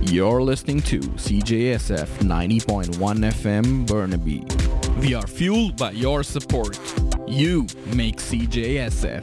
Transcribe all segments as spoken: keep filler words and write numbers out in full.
You're listening to C J S F ninety point one F M Burnaby. We are fueled by your support. You make C J S F.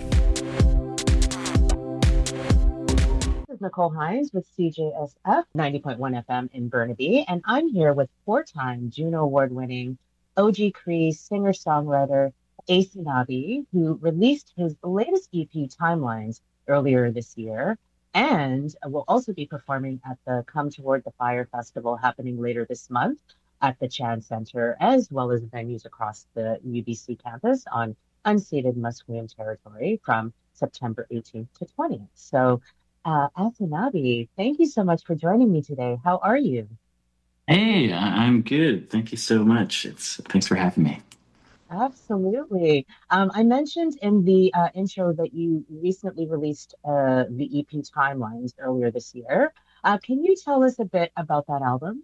This is Nicole Hines with C J S F ninety point one F M in Burnaby, and I'm here with four-time Juno Award-winning O G Cree singer-songwriter Ace Nabi, who released his latest E P, Timelines, earlier this year, and will also be performing at the Come Toward the Fire Festival happening later this month at the Chan Center, as well as venues across the U B C campus on unceded Musqueam territory from September eighteenth to twentieth. So, uh, Ace Nabi, thank you so much for joining me today. How are you? Hey, I- I'm good. Thank you so much. It's thanks for having me. Absolutely. Um, I mentioned in the uh, intro that you recently released uh, the E P Timelines earlier this year. Uh, can you tell us a bit about that album?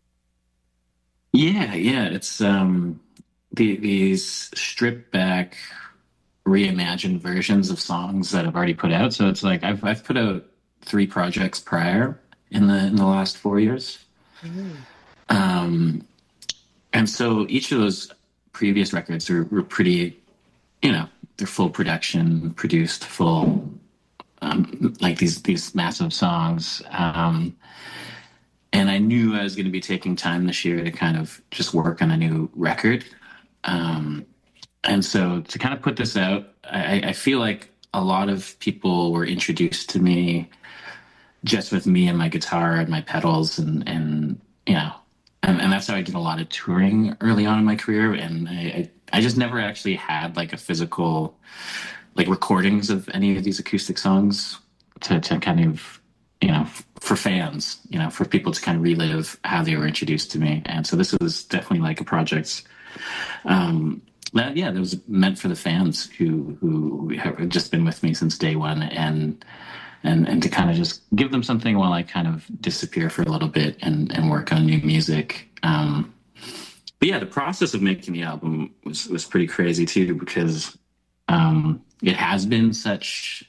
Yeah, yeah. It's um the, these stripped back, reimagined versions of songs that I've already put out. So it's like I've I've put out three projects prior in the in the last four years. Mm. Um, and so each of those previous records were, were pretty, you know, they're full production, produced, full, um, like these these massive songs. Um, and I knew I was going to be taking time this year to kind of just work on a new record. Um, and so to kind of put this out, I, I feel like a lot of people were introduced to me just with me and my guitar and my pedals, and and you know. And, and that's how I did a lot of touring early on in my career. And I, I, I just never actually had like a physical, like recordings of any of these acoustic songs to, to kind of, you know, f- for fans, you know, for people to kind of relive how they were introduced to me. And so this was definitely like a project um, that, yeah, that was meant for the fans who, who have just been with me since day one. And, and and to kind of just give them something while I kind of disappear for a little bit and, and work on new music. Um, but yeah, the process of making the album was, was pretty crazy too, because um, it has been such,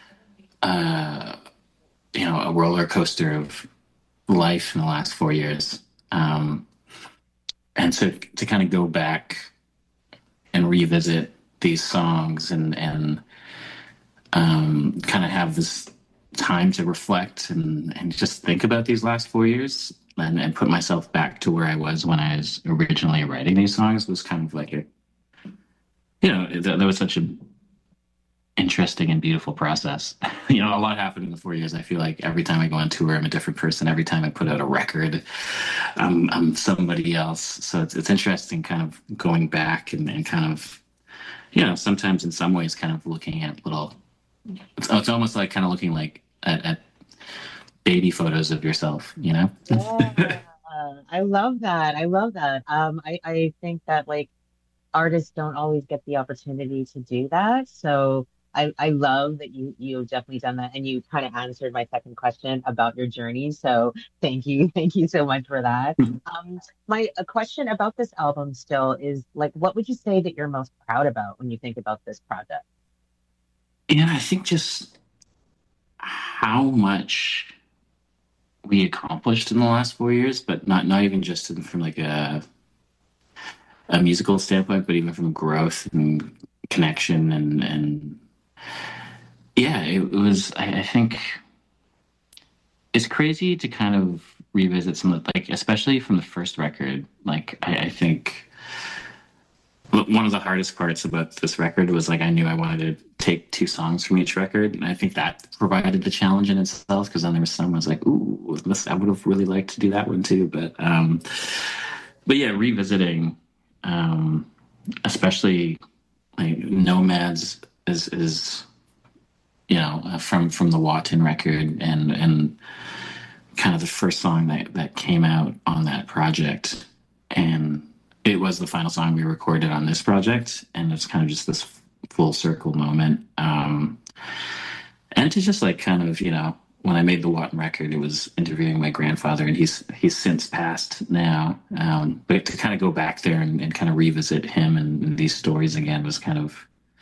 uh, you know, a roller coaster of life in the last four years. Um, and so to kind of go back and revisit these songs and, and um, kind of have this time to reflect and, and just think about these last four years and, and put myself back to where I was when I was originally writing these songs was kind of like a, you know, that, that was such an interesting and beautiful process. You know, a lot happened in the four years. I feel like every time I go on tour, I'm a different person. Every time I put out a record, I'm, I'm somebody else. So it's, it's interesting kind of going back and, and kind of, you know, sometimes in some ways kind of looking at little, it's, it's almost like kind of looking like at, at baby photos of yourself, you know? Yeah, I love that. I love that. Um, I, I think that like artists don't always get the opportunity to do that. So I, I love that you you've definitely done that, and you kind of answered my second question about your journey. So thank you, thank you so much for that. Um, my a question about this album still is like, what would you say that you're most proud about when you think about this project? Yeah, I think just how much we accomplished in the last four years, but not not even just in, from like a a musical standpoint, but even from growth and connection and and yeah, it, it was. I, I think it's crazy to kind of revisit some of like, especially from the first record. Like, I, I think one of the hardest parts about this record was like I knew I wanted to take two songs from each record, and I think that provided the challenge in itself because then there was some I was like, ooh, this, I would have really liked to do that one too. But um, but yeah, revisiting, um, especially like Nomads is is you know uh, from from the Wotton record and and kind of the first song that that came out on that project, and it was the final song we recorded on this project, and it's kind of just this full circle moment. Um, and to just like kind of, you know, when I made the Wotton record, it was interviewing my grandfather, and he's he's since passed now. Um, but to kind of go back there and, and kind of revisit him and, and these stories again was kind of,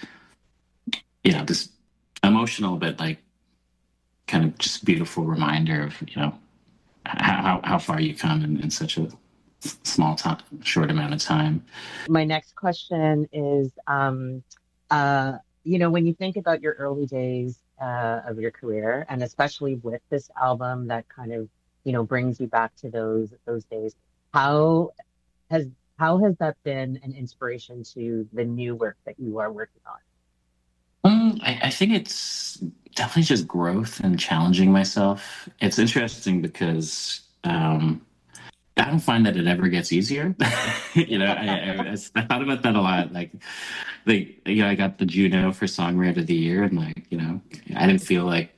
you know, this emotional but like kind of just beautiful reminder of, you know, how how far you come in, in such a small time, short amount of time. My next question is, um, uh, you know, when you think about your early days uh, of your career, and especially with this album that kind of, you know, brings you back to those those days, how has how has that been an inspiration to the new work that you are working on? Um, I, I think it's definitely just growth and challenging myself. It's interesting because um, I don't find that it ever gets easier. you know, I, I, I thought about that a lot. Like, like, you know, I got the Juno for Songwriter of the Year, and like, you know, I didn't feel like.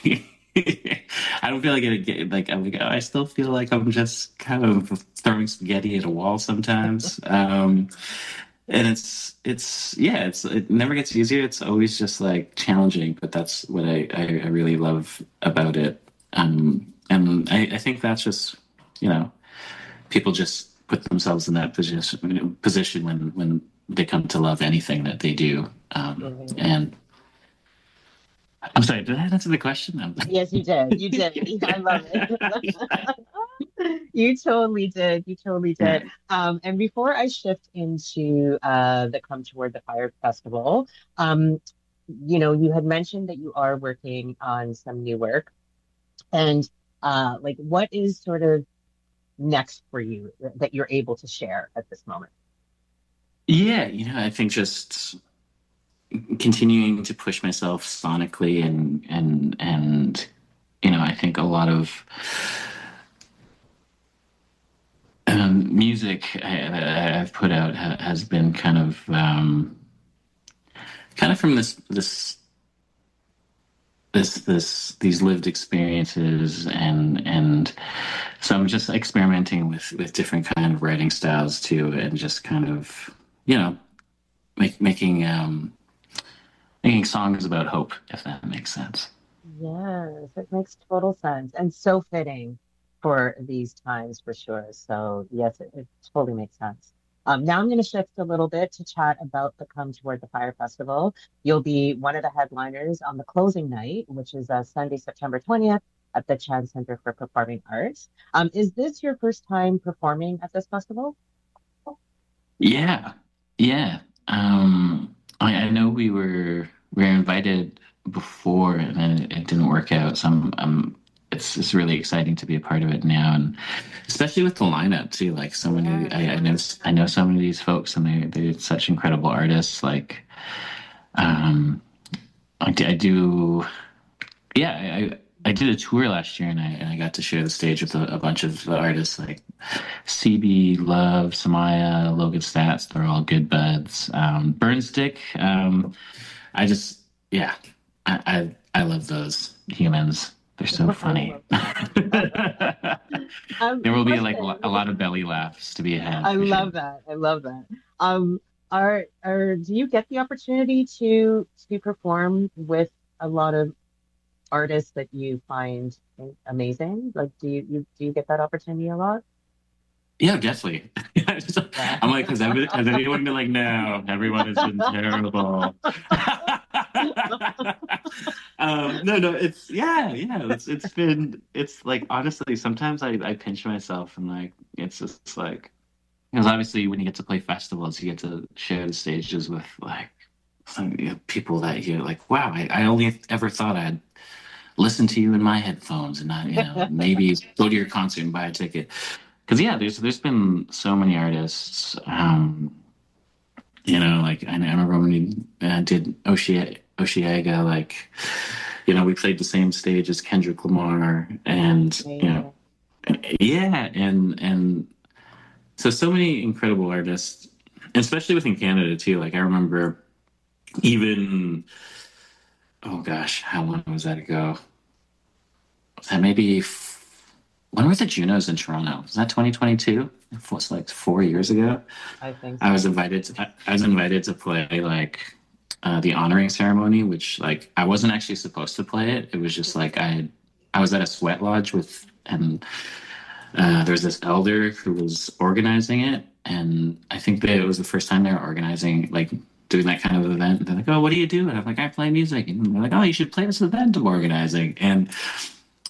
I don't feel like it. Like I'm like, oh, I still feel like I'm just kind of throwing spaghetti at a wall sometimes. Um, and it's it's yeah, it's it never gets easier. It's always just like challenging, but that's what I I, I really love about it. Um, and I, I think that's just you know people just put themselves in that position position when when they come to love anything that they do. Um, mm-hmm. And I'm sorry, did I answer the question? Yes, you did. You did. I love it. You totally did. You totally did. Um, and before I shift into uh, the Come Toward the Fire Festival, um, you know, you had mentioned that you are working on some new work. And uh, like, what is sort of next for you that you're able to share at this moment? Yeah, you know, I think just continuing to push myself sonically and and and you know, I think a lot of um, music I, I've put out ha, has been kind of um, kind of from this this this this these lived experiences, and and so I'm just experimenting with with different kind of writing styles too, and just kind of you know make, making um, making songs about hope, if that makes sense. Yes, it makes total sense and so fitting for these times for sure. So yes, it, it totally makes sense. Um, now I'm going to shift a little bit to chat about the Come Toward the Fire Festival. You'll be one of the headliners on the closing night, which is uh, Sunday, September twentieth at the Chan Center for Performing Arts. Um, is this your first time performing at this festival? Yeah, yeah. Um, I, I know we were we were invited before, and then it, it didn't work out. So I'm, I'm it's it's really exciting to be a part of it now, and especially with the lineup too. Like so many, I, I know I know so many of these folks, and they they're such incredible artists. Like, um, I, do- I do, yeah. I I did a tour last year, and I and I got to share the stage with a, a bunch of artists like C B, Love, Samaya, Logan Stats. They're all good buds. Um, Burnstick. Um, I just yeah, I, I I love those humans. They're so funny. um, there will be like a lot of belly laughs to be had. I love sure. that. I love that. Um, are are do you get the opportunity to to perform with a lot of artists that you find amazing? Like, do you, you do you get that opportunity a lot? Yeah, definitely. I'm like, has, every, has anyone been like, no, everyone has been terrible. um, no, no, it's yeah, yeah. It's it's been it's like honestly, sometimes I, I pinch myself and like it's just like because obviously when you get to play festivals, you get to share the stages with like some you know, people that you're like, wow, I, I only ever thought I'd listen to you in my headphones and not you know maybe go to your concert and buy a ticket. Because yeah, there's there's been so many artists. Um, you know, like I, I remember when we uh, did Oceaga, Oceaga, like you know, we played the same stage as Kendrick Lamar, and you know, yeah, and and so so many incredible artists, especially within Canada too. Like I remember, even oh gosh, how long was that ago? Was that maybe? When were the Junos in Toronto? Was that twenty twenty-two? It was like four years ago. I think so. I was invited to, I was invited to play like uh, the honoring ceremony, which like I wasn't actually supposed to play it. It was just like I I was at a sweat lodge with and uh, there was this elder who was organizing it, and I think that it was the first time they were organizing like doing that kind of event. They're like, "Oh, what do you do?" And I'm like, "I play music." And they're like, "Oh, you should play this event I'm organizing." And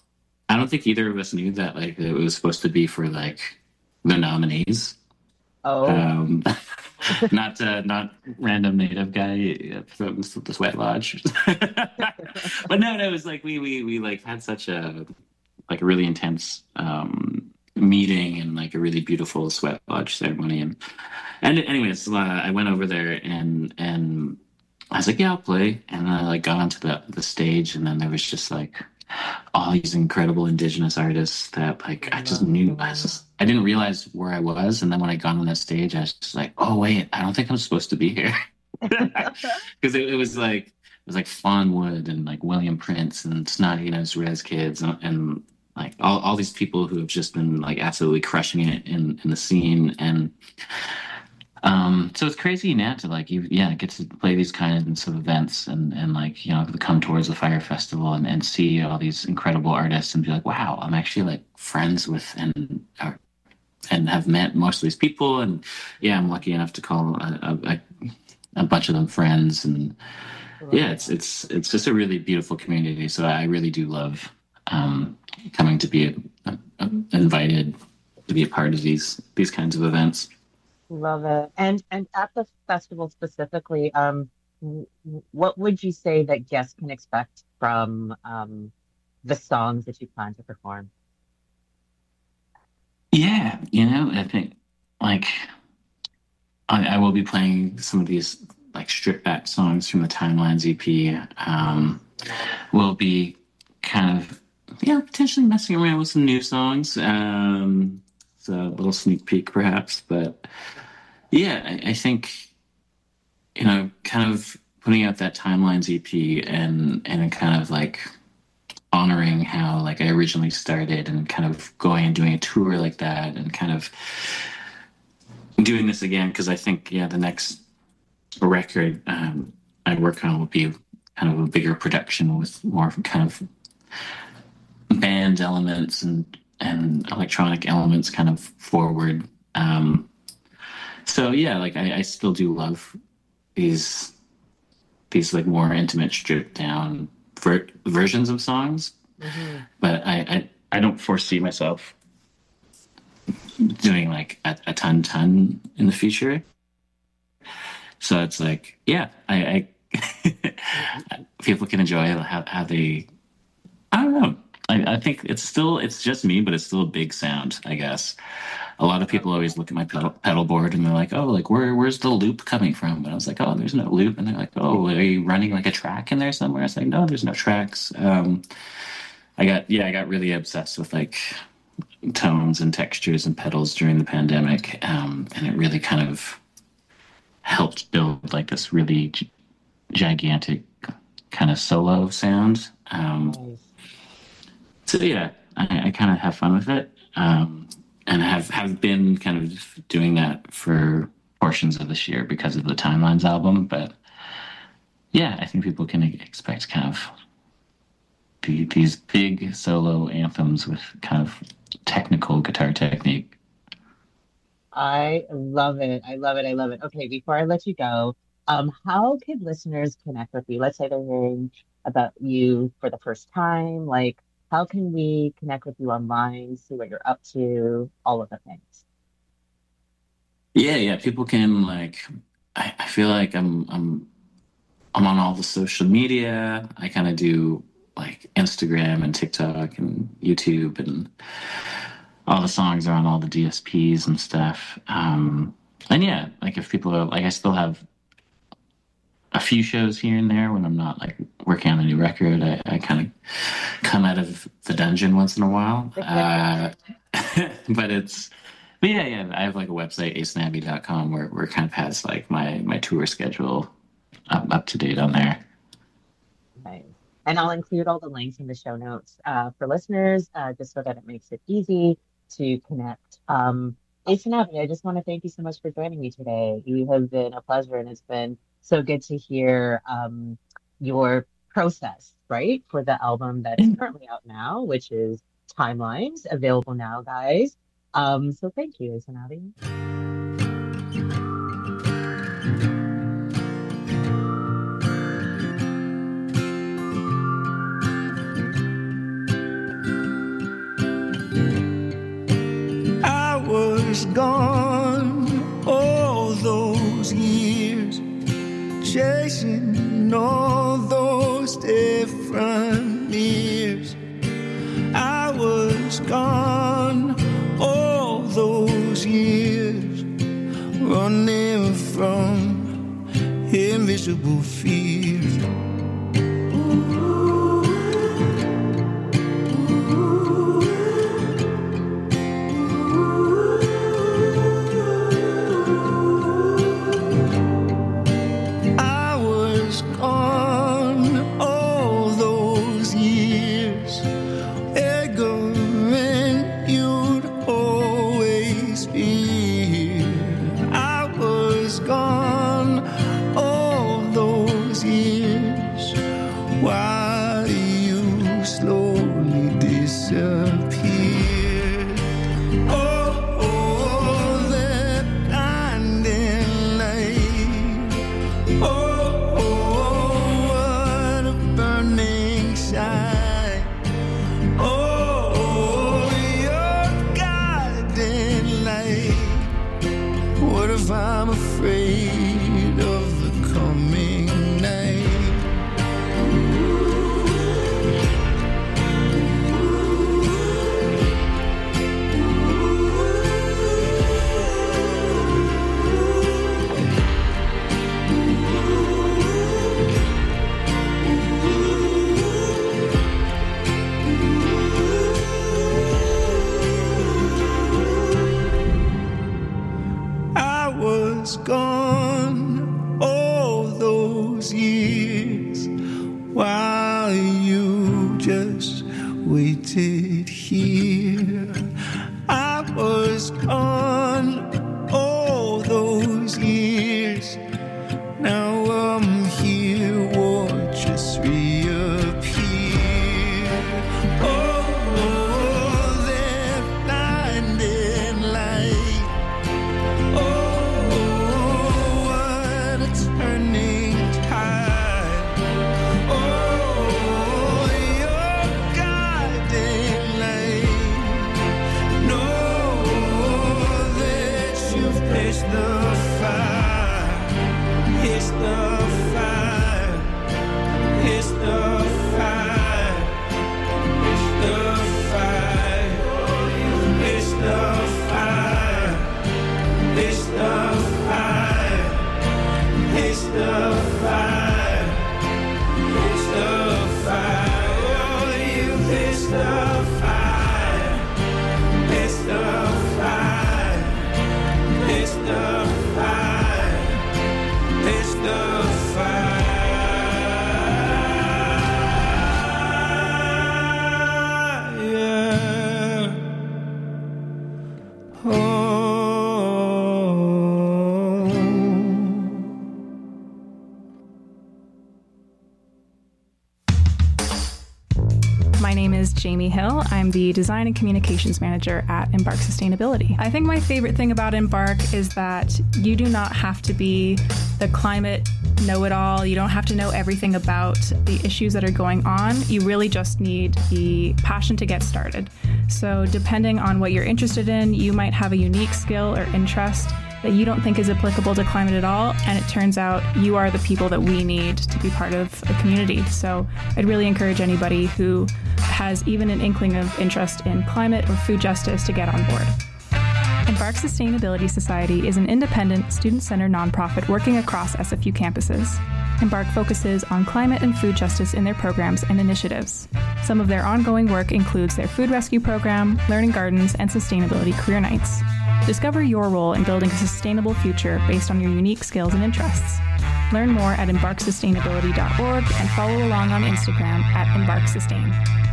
I don't think either of us knew that like it was supposed to be for like the nominees. Oh, Um, not uh, not random native guy from the Sweat Lodge. But no, no, it was like we we we like had such a like a really intense um meeting and like a really beautiful Sweat Lodge ceremony. And and anyways, uh, I went over there and and I was like, yeah, I'll play. And I like got onto the the stage, and then there was just like all these incredible indigenous artists that like I just knew I just I didn't realize where I was, and then when I got on that stage, I was just like, oh wait, I don't think I'm supposed to be here because it, it was like it was like Fawn Wood and like William Prince and Snotty Nose Rez Kids and, and like all, all these people who have just been like absolutely crushing it in in the scene. And um, so it's crazy now to like you, yeah, get to play these kinds of events and and like you know come towards the Fire Festival and, and see all these incredible artists and be like, wow, I'm actually like friends with and uh, and have met most of these people. And yeah, I'm lucky enough to call a, a, a bunch of them friends. And yeah, it's it's it's just a really beautiful community. So I really do love um, coming to be a, a, a invited to be a part of these these kinds of events. love it. And and at the festival specifically, um, w- w- what would you say that guests can expect from um, the songs that you plan to perform? Yeah, you know, I think like I, I will be playing some of these like stripped back songs from the Timelines E P. Um, we'll be kind of yeah potentially messing around with some new songs. Um, it's a little sneak peek perhaps, but yeah, I, I think you know kind of putting out that Timelines E P and and kind of like honoring how like I originally started and kind of going and doing a tour like that and kind of doing this again because I think yeah the next record um, I work on will be kind of a bigger production with more kind of band elements and and electronic elements kind of forward. Um, so yeah, like I, I still do love these these like more intimate, stripped down ver- versions of songs, Hmm. but I, I I don't foresee myself doing like a, a ton ton in the future. So it's like, yeah, I, I people can enjoy how, how they. I don't know. I, I think it's still it's just me, but it's still a big sound. I guess a lot of people always look at my pedal, pedal board and they're like, "Oh, like where where's the loop coming from?" But I was like, "Oh, there's no loop," and they're like, "Oh, are you running like a track in there somewhere?" I was like, "No, there's no tracks." Um, I got yeah, I got really obsessed with like tones and textures and pedals during the pandemic, um, and it really kind of helped build like this really g- gigantic kind of solo sound. Um, Nice. so yeah, I, I kind of have fun with it, um, and have have been kind of doing that for portions of this year because of the Timelines album. But yeah, I think people can expect kind of the, these big solo anthems with kind of technical guitar technique. I love it. I love it. I love it. Okay, before I let you go, um, how can listeners connect with you? Let's say they're hearing about you for the first time. Like, how can we connect with you online, see what you're up to, all of the things? Yeah, yeah, people can like. I, I feel like I'm I'm I'm on all the social media. I kind of do like Instagram and TikTok and YouTube, and all the songs are on all the D S Ps and stuff. Um, and yeah, like if people are like, I still have a few shows here and there when I'm not like working on a new record. I, I kind of come out of the dungeon once in a while. Uh, but it's, but yeah, yeah, I have like a website, ace nabby dot com, where, where it kind of has like my, my tour schedule up, up to date on there. Nice. And I'll include all the links in the show notes uh, for listeners, uh, just so that it makes it easy to connect. Um, Ace and Abby, I just want to thank you so much for joining me today. You have been a pleasure, and it's been so good to hear um, your process, right, for the album that is currently out now, which is Timelines, available now, guys. Um, so thank you, Ace and Abby. different years. I was gone all those years, running from invisible fears. I was gone all those years, ignorant you'd always be here. I was gone all those years while you slowly disappeared. Oh, oh, that blinding light. Oh, oh, what a burning sight. Oh, your guiding light. What if I'm afraid of the coming night? I was gone all those years while you just waited here. I was gone all those years. Now I'm here, watch us reappear. Oh, oh, that blinding light. Oh, what a turning tide. Oh, your guiding light. Know that you've faced the fire. It's the fire. It's the fire. It's the fire. It's the fire. It's the fire. It's the fire. It's the fire. Oh, you it's the fire. It's the fire. It's the fire. It's the fire. Oh. My name is Jamie Hill. I'm the Design and Communications Manager at Embark Sustainability. I think my favorite thing about Embark is that you do not have to be the climate know-it-all. You don't have to know everything about the issues that are going on. You really just need the passion to get started. So depending on what you're interested in, you might have a unique skill or interest that you don't think is applicable to climate at all, and it turns out you are the people that we need to be part of a community. So I'd really encourage anybody who has even an inkling of interest in climate or food justice to get on board. Embark Sustainability Society is an independent, student-centered nonprofit working across S F U campuses. Embark focuses on climate and food justice in their programs and initiatives. Some of their ongoing work includes their food rescue program, learning gardens, and sustainability career nights. Discover your role in building a sustainable future based on your unique skills and interests. Learn more at embark sustainability dot org and follow along on Instagram at embark sustain.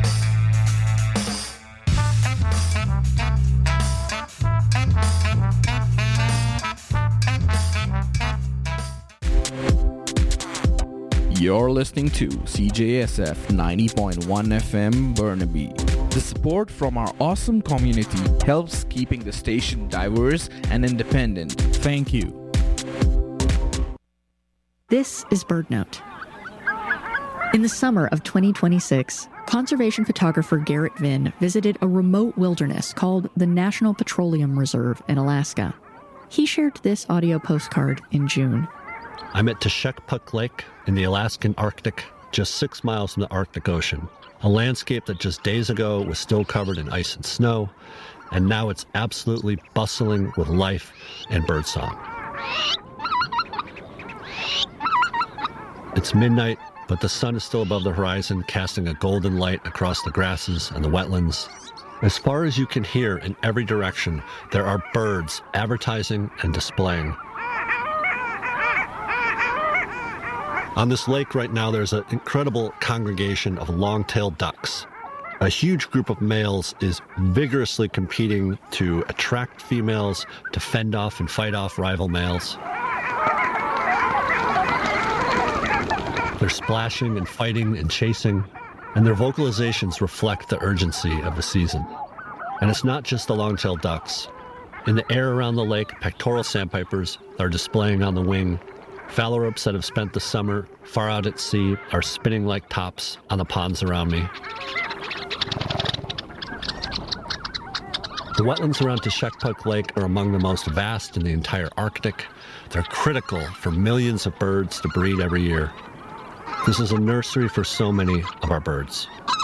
You're listening to C J S F ninety point one F M Burnaby. The support from our awesome community helps keeping the station diverse and independent. Thank you. This is BirdNote. In the summer of twenty twenty-six, conservation photographer Garrett Vinn visited a remote wilderness called the National Petroleum Reserve in Alaska. He shared this audio postcard in June. I'm at Tashekpuk Lake in the Alaskan Arctic, just six miles from the Arctic Ocean, a landscape that just days ago was still covered in ice and snow, and now it's absolutely bustling with life and birdsong. It's midnight, but the sun is still above the horizon, casting a golden light across the grasses and the wetlands. As far as you can hear in every direction, there are birds advertising and displaying. On this lake right now, there's an incredible congregation of long-tailed ducks. A huge group of males is vigorously competing to attract females, to fend off and fight off rival males. They're splashing and fighting and chasing, and their vocalizations reflect the urgency of the season. And it's not just the long-tailed ducks. In the air around the lake, pectoral sandpipers are displaying on the wing. Phalaropes that have spent the summer far out at sea are spinning like tops on the ponds around me. The wetlands around Teshekpuk Lake are among the most vast in the entire Arctic. They're critical for millions of birds to breed every year. This is a nursery for so many of our birds.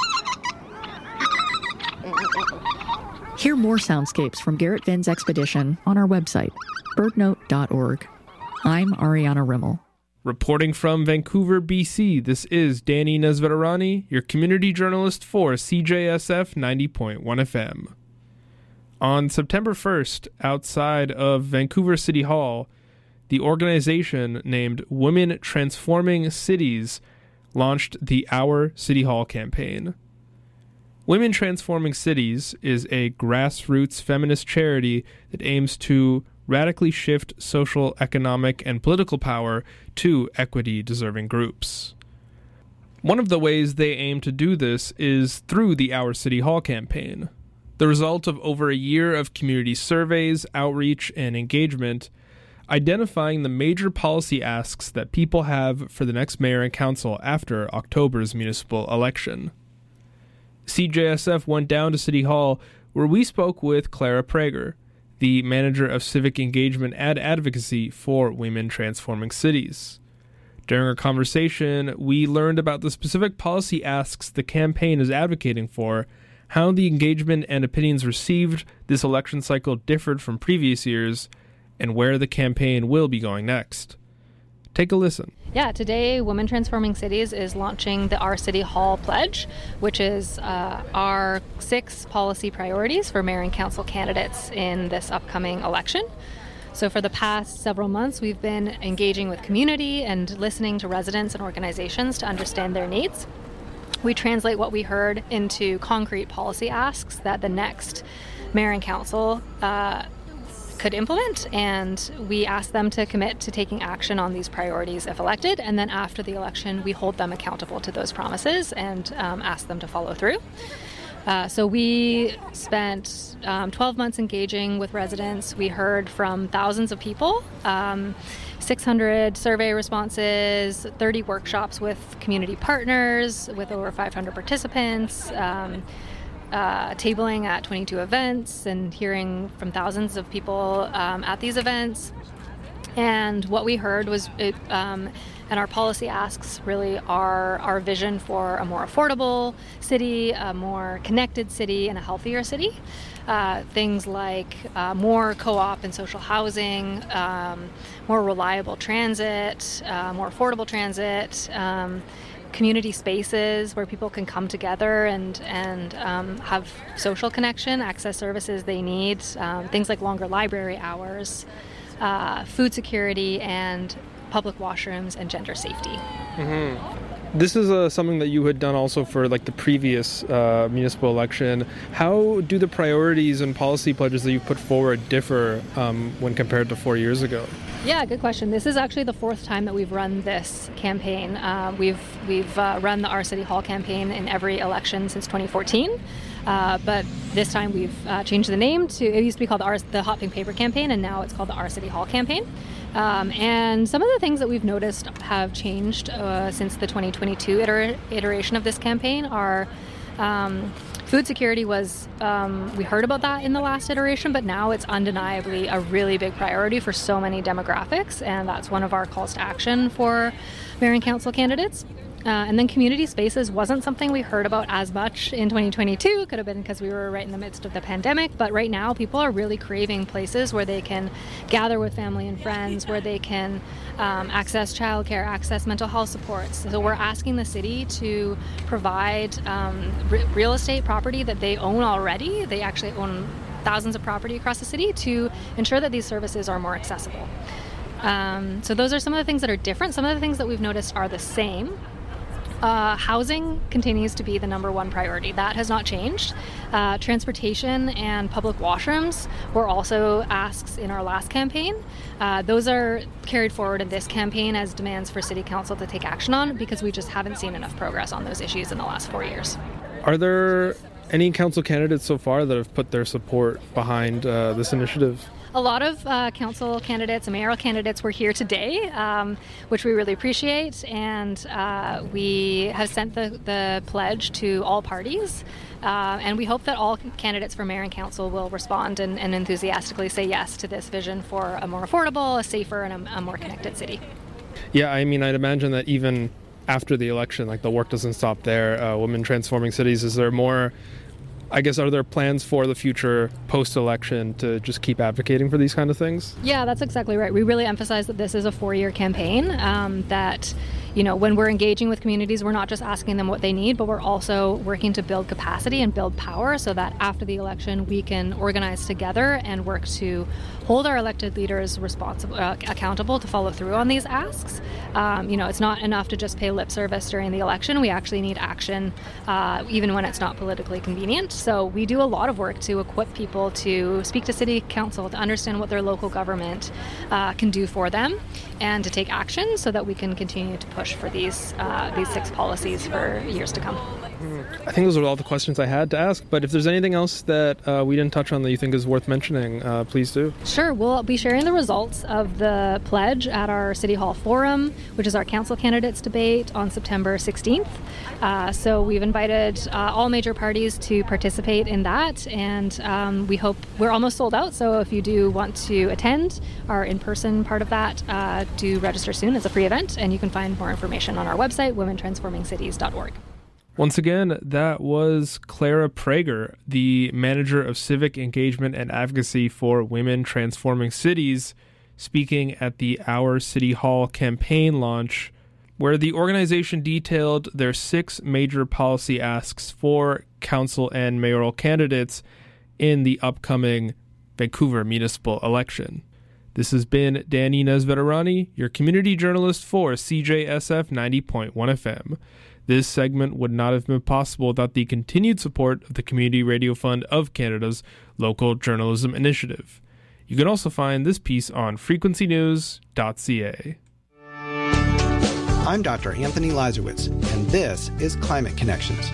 Hear more soundscapes from Garrett Vinn's expedition on our website, bird note dot org. I'm Ariana Rimmel. Reporting from Vancouver, B C, this is Danny Nesvetarani, your community journalist for C J S F ninety point one F M. On September first, outside of Vancouver City Hall, the organization named Women Transforming Cities launched the Our City Hall campaign. Women Transforming Cities is a grassroots feminist charity that aims to radically shift social, economic, and political power to equity-deserving groups. One of the ways they aim to do this is through the Our City Hall campaign. The result of over a year of community surveys, outreach, and engagement, identifying the major policy asks that people have for the next mayor and council after October's municipal election. C J S F went down to City Hall, where we spoke with Clara Prager, the manager of civic engagement and advocacy for Women Transforming Cities. During our conversation, we learned about the specific policy asks the campaign is advocating for, how the engagement and opinions received this election cycle differed from previous years, and where the campaign will be going next. Take a listen. Yeah, today Women Transforming Cities is launching the Our City Hall Pledge, which is uh, our six policy priorities for mayor and council candidates in this upcoming election. So for the past several months, we've been engaging with community and listening to residents and organizations to understand their needs. We translate what we heard into concrete policy asks that the next mayor and council uh, could implement, and we ask them to commit to taking action on these priorities if elected, and then after the election we hold them accountable to those promises and um, ask them to follow through. Uh, so we spent um, twelve months engaging with residents. We heard from thousands of people, um, six hundred survey responses, thirty workshops with community partners, with over five hundred participants, um, Uh, tabling at twenty-two events and hearing from thousands of people um, at these events. And what we heard was, it, um, and our policy asks really are our vision for a more affordable city, a more connected city, and a healthier city. Uh, things like uh, more co-op and social housing, um, more reliable transit, uh, more affordable transit, um, community spaces where people can come together and and um, have social connection, access services they need, um, things like longer library hours, uh, food security, and public washrooms and gender safety. Mm-hmm. This is uh, something that you had done also for like the previous uh, municipal election. How do the priorities and policy pledges that you've put forward differ um, when compared to four years ago? Yeah, good question. This is actually the fourth time that we've run this campaign. Uh, we've we've uh, run the Our City Hall campaign in every election since twenty fourteen, uh, but this time we've uh, changed the name to, it used to be called the, Our, the Hot Pink Paper campaign, and now it's called the Our City Hall campaign. Um, and some of the things that we've noticed have changed uh, since the twenty twenty-two iter- iteration of this campaign are um, food security was, um, we heard about that in the last iteration, but now it's undeniably a really big priority for so many demographics, and that's one of our calls to action for mayor and council candidates. Uh, and then community spaces wasn't something we heard about as much in twenty twenty-two. Could have been because we were right in the midst of the pandemic. But right now, people are really craving places where they can gather with family and friends, where they can um, access childcare, access mental health supports. So we're asking the city to provide um, re- real estate property that they own already. They actually own thousands of property across the city to ensure that these services are more accessible. Um, so those are some of the things that are different. Some of the things that we've noticed are the same. Uh, housing continues to be the number one priority. That has not changed. Uh, transportation and public washrooms were also asks in our last campaign. Uh, those are carried forward in this campaign as demands for City Council to take action on because we just haven't seen enough progress on those issues in the last four years. Are there any council candidates so far that have put their support behind uh, this initiative? A lot of uh, council candidates and mayoral candidates were here today, um, which we really appreciate, and uh, we have sent the, the pledge to all parties, uh, and we hope that all candidates for mayor and council will respond and, and enthusiastically say yes to this vision for a more affordable, a safer, and a, a more connected city. Yeah, I mean, I'd imagine that even after the election, like the work doesn't stop there. Uh, Women Transforming Cities, is there more... I guess, are there plans for the future post-election to just keep advocating for these kind of things? Yeah, that's exactly right. We really emphasize that this is a four-year campaign, um, that, you know, when we're engaging with communities, we're not just asking them what they need, but we're also working to build capacity and build power so that after the election, we can organize together and work to hold our elected leaders responsible, uh, accountable to follow through on these asks. Um, you know, it's not enough to just pay lip service during the election. We actually need action, uh, even when it's not politically convenient. So we do a lot of work to equip people to speak to City Council, to understand what their local government uh, can do for them, and to take action so that we can continue to push for these uh, these six policies for years to come. I think those are all the questions I had to ask, but if there's anything else that uh, we didn't touch on that you think is worth mentioning, uh, please do. Sure. We'll be sharing the results of the pledge at our City Hall Forum, which is our council candidates debate on September sixteenth. Uh, so we've invited uh, all major parties to participate in that, and um, we hope we're almost sold out. So if you do want to attend our in-person part of that, uh, do register soon. It's a free event, and you can find more information on our website, women transforming cities dot org. Once again, that was Clara Prager, the Manager of Civic Engagement and Advocacy for Women Transforming Cities, speaking at the Our City Hall campaign launch, where the organization detailed their six major policy asks for council and mayoral candidates in the upcoming Vancouver municipal election. This has been Danny Nesvetarani, your community journalist for C J S F ninety point one F M. This segment would not have been possible without the continued support of the Community Radio Fund of Canada's local journalism initiative. You can also find this piece on frequency news dot c a. I'm Doctor Anthony Lazarowitz, and this is Climate Connections.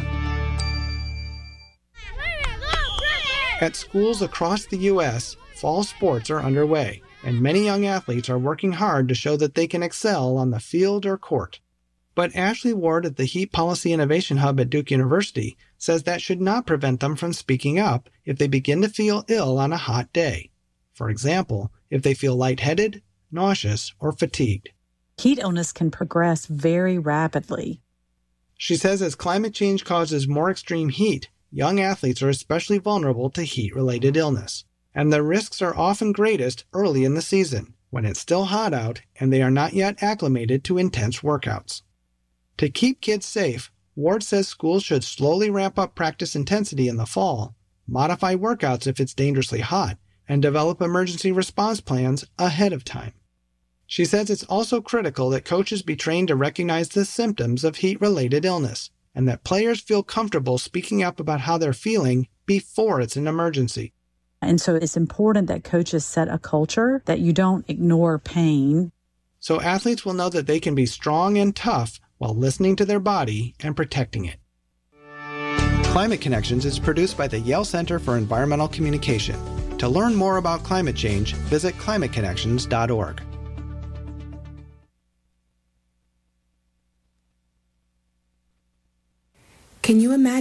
At schools across the U S, fall sports are underway, and many young athletes are working hard to show that they can excel on the field or court. But Ashley Ward at the Heat Policy Innovation Hub at Duke University says that should not prevent them from speaking up if they begin to feel ill on a hot day. For example, if they feel lightheaded, nauseous, or fatigued. Heat illness can progress very rapidly. She says as climate change causes more extreme heat, young athletes are especially vulnerable to heat-related illness. And the risks are often greatest early in the season, when it's still hot out and they are not yet acclimated to intense workouts. To keep kids safe, Ward says schools should slowly ramp up practice intensity in the fall, modify workouts if it's dangerously hot, and develop emergency response plans ahead of time. She says it's also critical that coaches be trained to recognize the symptoms of heat-related illness, and that players feel comfortable speaking up about how they're feeling before it's an emergency. And so it's important that coaches set a culture that you don't ignore pain. So athletes will know that they can be strong and tough while listening to their body and protecting it. Climate Connections is produced by the Yale Center for Environmental Communication. To learn more about climate change, visit climate connections dot org. Can you imagine